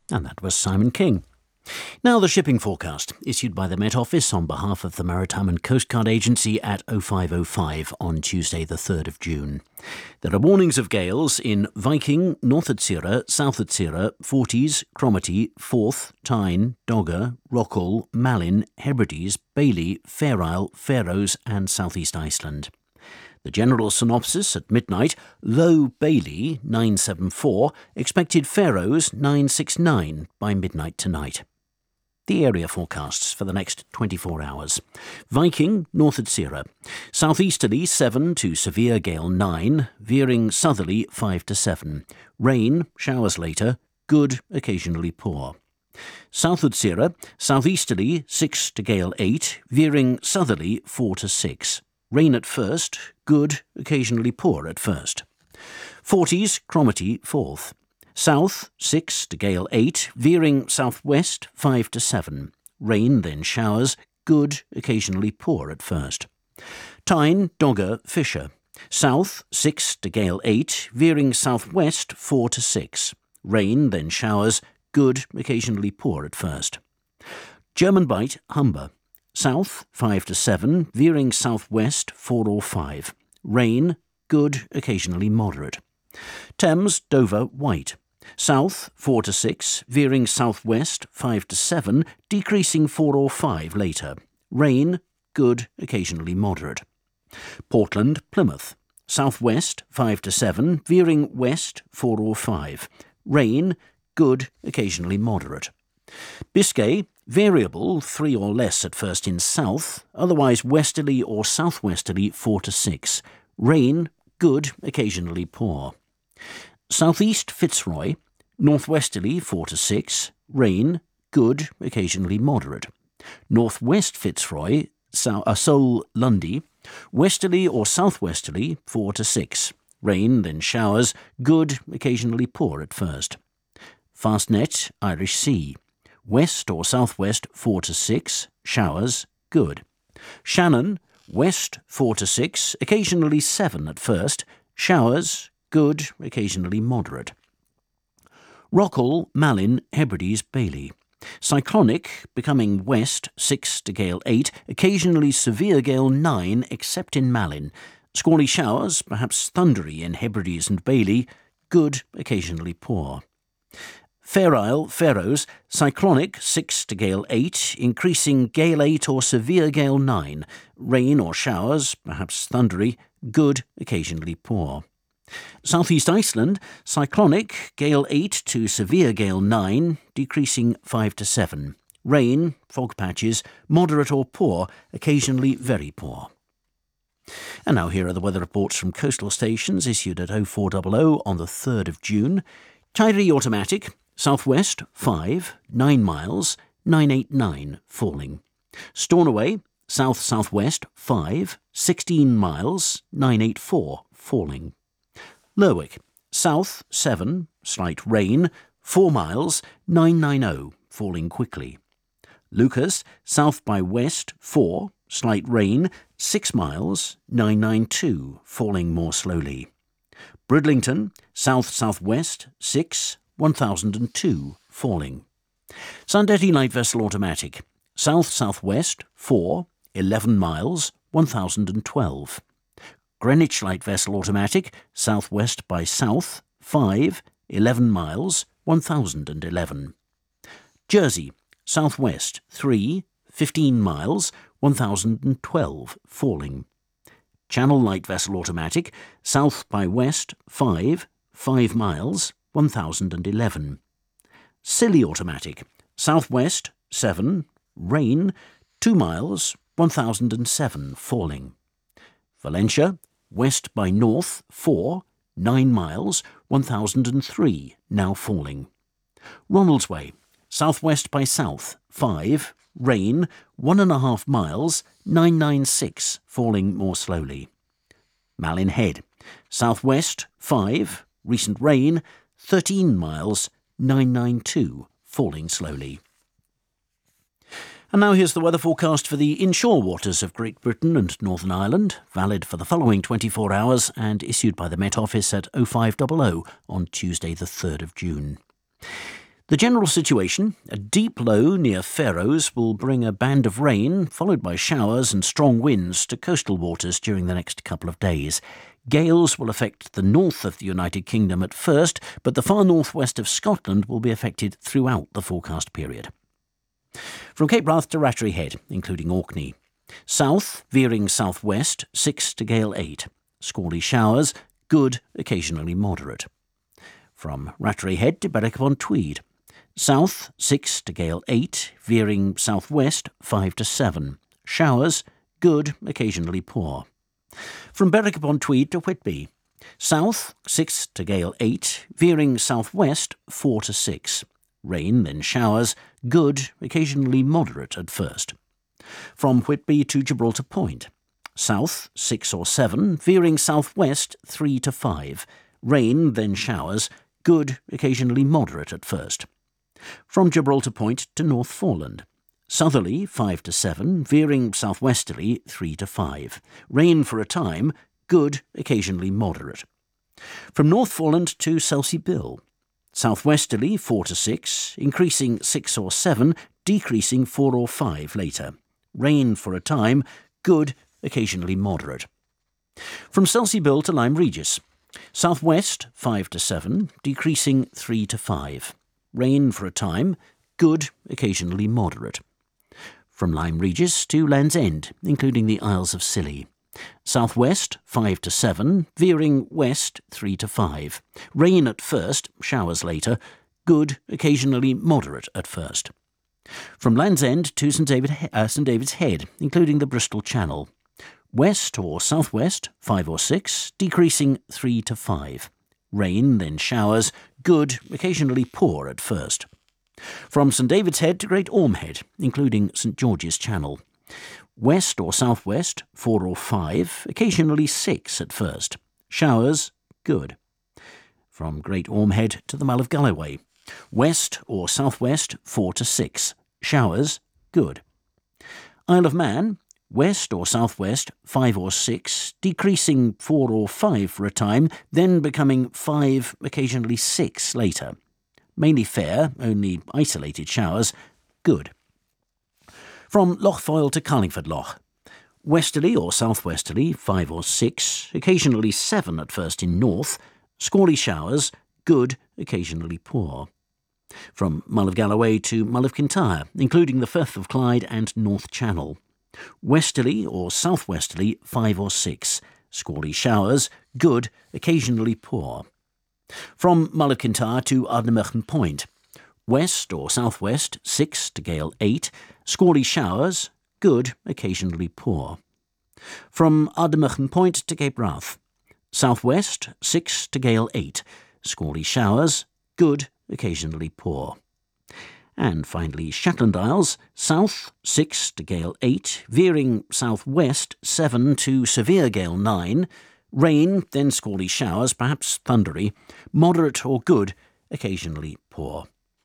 And that was Simon King. Now the shipping forecast, issued by the Met Office on behalf of the Maritime and Coast Guard Agency at 0505 on Tuesday the 3rd of June. There are warnings of gales in Viking, North Utsira, South Utsira, Forties, Cromarty, Forth, Tyne, Dogger, Rockall, Malin, Hebrides, Bailey, Fair Isle, Faroes and South East Iceland. The general synopsis at midnight: low Bailey 974, expected Faroes 969 by midnight tonight. The area forecasts for the next 24 hours. Viking, North Utsira. Southeasterly 7 to severe gale 9, veering southerly 5 to 7. Rain, showers later, good, occasionally poor. South Utsira, southeasterly 6 to gale 8, veering southerly 4 to 6. Rain at first, good, occasionally poor at first. Forties, Cromarty, 4th. South, 6 to gale 8, veering southwest 5 to 7. Rain, then showers, good, occasionally poor at first. Tyne, Dogger, Fisher. South, 6 to gale 8, veering southwest 4 to 6. Rain, then showers, good, occasionally poor at first. German Bight, Humber. South, 5 to 7, veering southwest 4 or 5. Rain, good, occasionally moderate. Thames, Dover, White. South, 4 to 6, veering southwest 5 to 7, decreasing 4 or 5 later. Rain, good, occasionally moderate. Portland, Plymouth. Southwest 5 to 7, veering west 4 or 5. Rain, good, occasionally moderate. Biscay, variable 3 or less at first in south, otherwise westerly or southwesterly 4 to 6. Rain, good, occasionally poor. Southeast Fitzroy, northwesterly 4 to 6. Rain, good, occasionally moderate. Northwest Fitzroy, Seoul Lundy, westerly or southwesterly 4 to 6. Rain, then showers, good, occasionally poor at first. Fastnet, Irish Sea. West or southwest 4 to 6, showers, good. Shannon, west 4 to 6, occasionally 7 at first, showers, good, occasionally moderate. Rockall, Malin, Hebrides, Bailey. Cyclonic, becoming west 6 to gale 8, occasionally severe gale 9 except in Malin. Squally showers, perhaps thundery in Hebrides and Bailey, good, occasionally poor. Fair Isle, Faroes, cyclonic 6 to gale 8, increasing gale 8 or severe gale 9. Rain or showers, perhaps thundery, good, occasionally poor. Southeast Iceland, cyclonic, gale 8 to severe gale 9, decreasing 5 to 7. Rain, fog patches, moderate or poor, occasionally very poor. And now here are the weather reports from coastal stations issued at 0400 on the 3rd of June. Tiree automatic, southwest 5, 9 miles, 989, falling. Stornoway, south-southwest 5, 16 miles, 984, falling. Lerwick, south 7, slight rain, 4 miles, 990, falling quickly. Lucas, south by west 4, slight rain, 6 miles, 992, falling more slowly. Bridlington, south-southwest 6, 1002, falling. Sandetti light vessel automatic, south-southwest 4, 11 miles, 1012. Greenwich light vessel automatic, southwest by south 5, 11 miles, 1011. Jersey, southwest 3, 15 miles, 1012, falling. Channel light vessel automatic, south by west 5, 5 miles, 1011. Scilly automatic, southwest 7, rain 2 miles, 1007, falling. Valentia, west by north 4, 9 miles, 1003, now falling. Ronaldsway, southwest by south 5, rain 1.5 miles, 996, falling more slowly. Malin Head, southwest 5, recent rain 13 miles, 992, falling slowly. And now here's the weather forecast for the inshore waters of Great Britain and Northern Ireland, valid for the following 24 hours and issued by the Met Office at 0500 on Tuesday the 3rd of June. The general situation, a deep low near Faroes, will bring a band of rain, followed by showers and strong winds to coastal waters during the next couple of days. Gales will affect the north of the United Kingdom at first, but the far northwest of Scotland will be affected throughout the forecast period. From Cape Wrath to Rattery Head, including Orkney. South, veering southwest, 6 to gale 8. Squally showers, good, occasionally moderate. From Rattery Head to Berwick-upon-Tweed. South, 6 to gale 8, veering southwest, 5 to 7. Showers, good, occasionally poor. From Berwick-upon-Tweed to Whitby. South, 6 to gale 8, veering southwest, 4 to 6. Rain, then showers, good, occasionally moderate at first. From Whitby to Gibraltar Point. South, 6 or 7, veering southwest, 3 to 5. Rain, then showers, good, occasionally moderate at first. From Gibraltar Point to North Foreland. Southerly, 5 to 7, veering southwesterly, 3 to 5. Rain for a time, good, occasionally moderate. From North Foreland to Selsey Bill. Southwesterly, 4 to 6, increasing 6 or 7, decreasing 4 or 5 later. Rain for a time, good, occasionally moderate. From Selsey Bill to Lyme Regis. Southwest, 5 to 7, decreasing 3 to 5. Rain for a time, good, occasionally moderate. From Lyme Regis to Land's End, including the Isles of Scilly. Southwest, 5 to 7, veering west, 3 to 5. Rain at first, showers later, good, occasionally moderate at first. From Land's End to St David's Head, including the Bristol Channel. West or southwest, 5 or 6, decreasing 3 to 5. Rain, then showers, good, occasionally poor at first. From St David's Head to Great Orme Head, including St George's Channel. West or southwest, 4 or 5, occasionally 6 at first. Showers, good. From Great Orme Head to the Mull of Galloway. West or southwest, 4 to 6. Showers, good. Isle of Man, west or southwest, 5 or 6, decreasing 4 or 5 for a time, then becoming 5, occasionally 6 later. Mainly fair, only isolated showers, good. From Lochfoyle to Carlingford Loch. Westerly or southwesterly, 5 or 6, occasionally 7 at first in north, squally showers, good, occasionally poor. From Mull of Galloway to Mull of Kintyre, including the Firth of Clyde and North Channel. Westerly or southwesterly, 5 or 6, squally showers, good, occasionally poor. From Mull of Kintyre to Ardnamurchan Point. West or southwest, 6 to gale 8, squally showers, good, occasionally poor. From Ardnamurchan Point to Cape Wrath. Southwest, 6 to gale 8, squally showers, good, occasionally poor. And finally, Shetland Isles, south, 6 to gale 8, veering southwest, 7 to severe gale 9, rain, then squally showers, perhaps thundery, moderate or good, occasionally poor.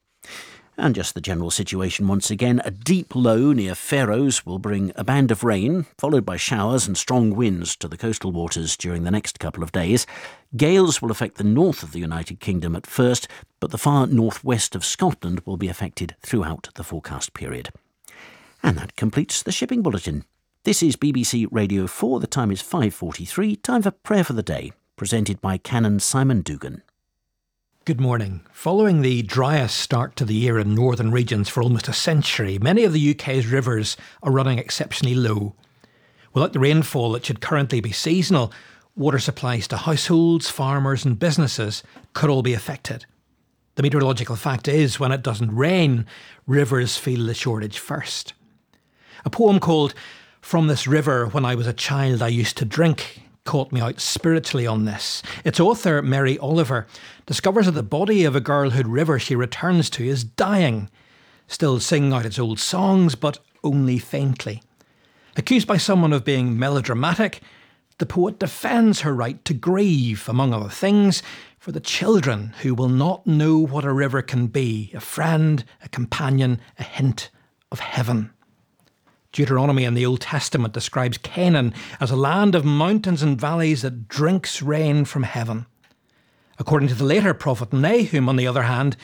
And just the general situation once again, a deep low near Faroes will bring a band of rain, followed by showers and strong winds to the coastal waters during the next couple of days. Gales will affect the north of the United Kingdom at first, but the far northwest of Scotland will be affected throughout the forecast period. And that completes the shipping bulletin. This is BBC Radio 4. The time is 5:43. Time for Prayer for the Day, presented by Canon Simon Dugan. Good morning. Following the driest start to the year in northern regions for almost a century, many of the UK's rivers are running exceptionally low. Without the rainfall that should currently be seasonal, water supplies to households, farmers and businesses could all be affected. The meteorological fact is, when it doesn't rain, rivers feel the shortage first. A poem called "From This River When I Was a Child I Used to Drink" caught me out spiritually on this. Its author, Mary Oliver, discovers that the body of a girlhood river she returns to is dying, still singing out its old songs, but only faintly. Accused by someone of being melodramatic, the poet defends her right to grieve, among other things, for the children who will not know what a river can be, a friend, a companion, a hint of heaven. Deuteronomy in the Old Testament describes Canaan as a land of mountains and valleys that drinks rain from heaven. According to the later prophet Nahum, on the other hand,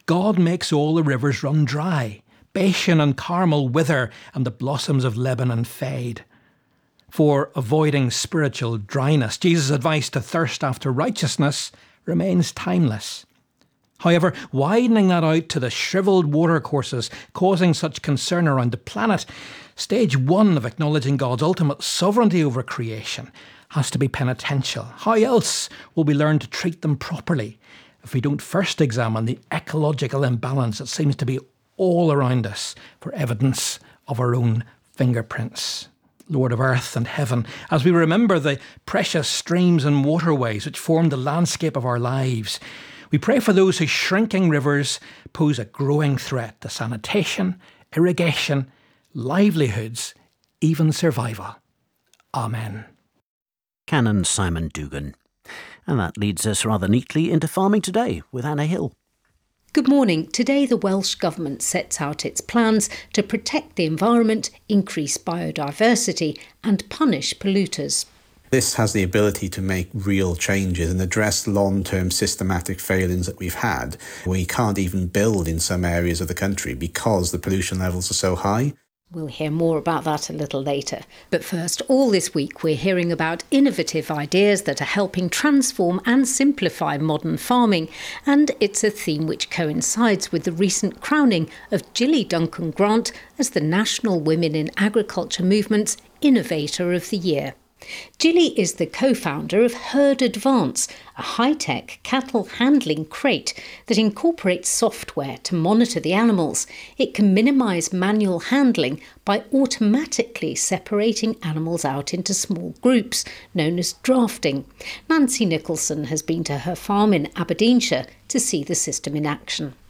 God makes all the rivers run dry. Bashan and Carmel wither, and the blossoms of Lebanon fade. For avoiding spiritual dryness, Jesus' advice to thirst after righteousness remains timeless. However, widening that out to the shrivelled watercourses causing such concern around the planet, stage one of acknowledging God's ultimate sovereignty over creation has to be penitential. How else will we learn to treat them properly if we don't first examine the ecological imbalance that seems to be all around us for evidence of our own fingerprints? Lord of earth and heaven, as we remember the precious streams and waterways which form the landscape of our lives, we pray for those whose shrinking rivers pose a growing threat to sanitation, irrigation, livelihoods, even survival. Amen. Canon Simon Dugan. And that leads us rather neatly into Farming Today with Anna Hill. Good morning. Today the Welsh Government sets out its plans to protect the environment, increase biodiversity and punish polluters. This has the ability to make real changes and address long-term systematic failings that we've had. We can't even build in some areas of the country because the pollution levels are so high. We'll hear more about that a little later. But first, all this week we're hearing about innovative ideas that are helping transform and simplify modern farming. And it's a theme which coincides with the recent crowning of Gilly Duncan Grant as the National Women in Agriculture Movement's Innovator of the Year. Gilly is the co-founder of Herd Advance, a high-tech cattle handling crate that incorporates software to monitor the animals. It can minimise manual handling by automatically separating animals out into small groups, known as drafting. Nancy Nicholson has been to her farm in Aberdeenshire to see the system in action.